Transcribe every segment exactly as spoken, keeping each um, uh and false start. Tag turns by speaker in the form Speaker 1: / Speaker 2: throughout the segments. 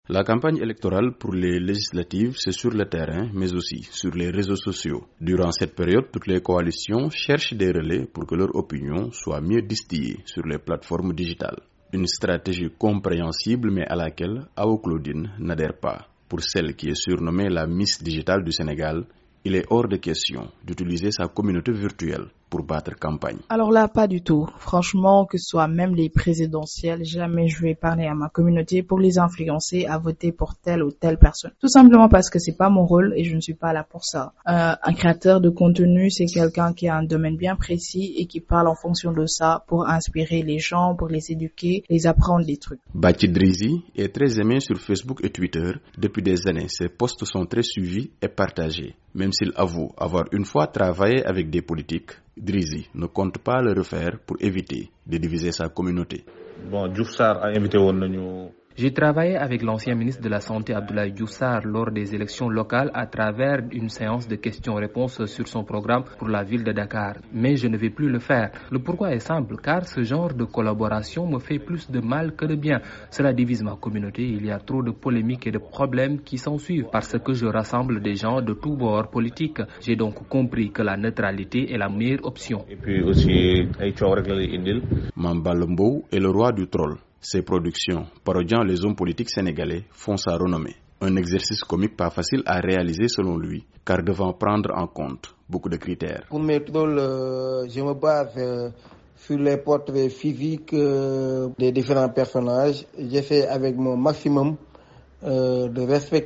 Speaker 1: La campagne électorale pour les législatives, c'est sur le terrain, mais aussi sur les réseaux sociaux. Durant cette période, toutes les coalitions cherchent des relais pour que leur opinion soit mieux distillée sur les plateformes digitales. Une stratégie compréhensible, mais à laquelle Awa Claudine n'adhère pas. Pour celle qui est surnommée la Miss Digitale du Sénégal, il est hors de question d'utiliser sa communauté virtuelle pour battre campagne.
Speaker 2: Alors là, pas du tout. Franchement, que ce soit même les présidentielles, jamais je vais parler à ma communauté pour les influencer à voter pour telle ou telle personne. Tout simplement parce que c'est pas mon rôle et je ne suis pas là pour ça. Euh, un créateur de contenu, c'est quelqu'un qui a un domaine bien précis et qui parle en fonction de ça pour inspirer les gens, pour les éduquer, les apprendre des trucs.
Speaker 1: Bathie Drizzy est très aimé sur Facebook et Twitter. Depuis des années, ses posts sont très suivis et partagés. Même s'il avoue avoir une fois travaillé avec des politiques, Drizzy ne compte pas le refaire pour éviter de diviser sa communauté.
Speaker 3: Bon, Diouf Sarr a invité woon nañu.
Speaker 4: J'ai travaillé avec l'ancien ministre de la Santé Abdoulaye Diouf Sarr lors des élections locales à travers une séance de questions-réponses sur son programme pour la ville de Dakar. Mais je ne vais plus le faire. Le pourquoi est simple, car ce genre de collaboration me fait plus de mal que de bien. Cela divise ma communauté. Il y a trop de polémiques et de problèmes qui s'ensuivent parce que je rassemble des gens de tous bords politiques. J'ai donc compris que la neutralité est la meilleure option.
Speaker 3: Et puis aussi, ay coow rek la lay indil.
Speaker 1: Mame Balla Mbow est le roi du troll. Ses productions, parodiant les hommes politiques sénégalais, font sa renommée. Un exercice comique pas facile à réaliser selon lui, car devant prendre en compte beaucoup de critères.
Speaker 5: Pour mes trolls, euh, je me base euh, sur les portraits physiques euh, des différents personnages. J'essaie avec mon maximum euh, de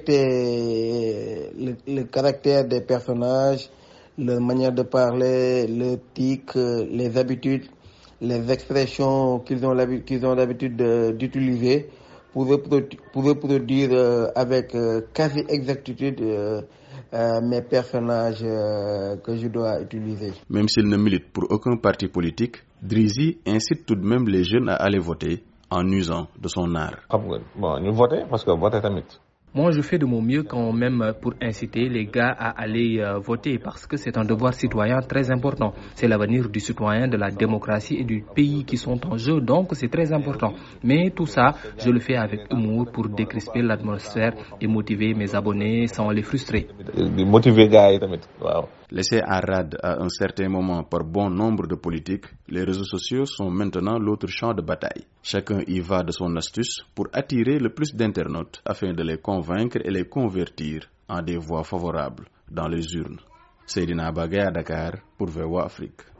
Speaker 5: respecter le, le caractère des personnages, leur manière de parler, leur tic, euh, les habitudes, les expressions qu'ils ont l'habitude, qu'ils ont l'habitude de, d'utiliser pour reproduire, pour reproduire euh, avec euh, quasi exactitude euh, euh, mes personnages euh, que je dois utiliser.
Speaker 1: Même s'il ne milite pour aucun parti politique, Drizzy incite tout de même les jeunes à aller voter en usant de son art.
Speaker 3: Xam nga bon ñu voter parce que voter tamit.
Speaker 4: Moi, je fais de mon mieux quand même pour inciter les gars à aller euh, voter parce que c'est un devoir citoyen très important. C'est l'avenir du citoyen, de la démocratie et du pays qui sont en jeu, donc c'est très important. Mais tout ça, je le fais avec humour pour décrisper l'atmosphère et motiver mes abonnés sans les frustrer.
Speaker 3: Di motiver gars yi tamit waaw.
Speaker 1: Laissés en rade à un certain moment par bon nombre de politiques, les réseaux sociaux sont maintenant l'autre champ de bataille. Chacun y va de son astuce pour attirer le plus d'internautes afin de les convaincre et les convertir en des voix favorables dans les urnes. Seydina Bagay à Dakar pour V O A Afrique.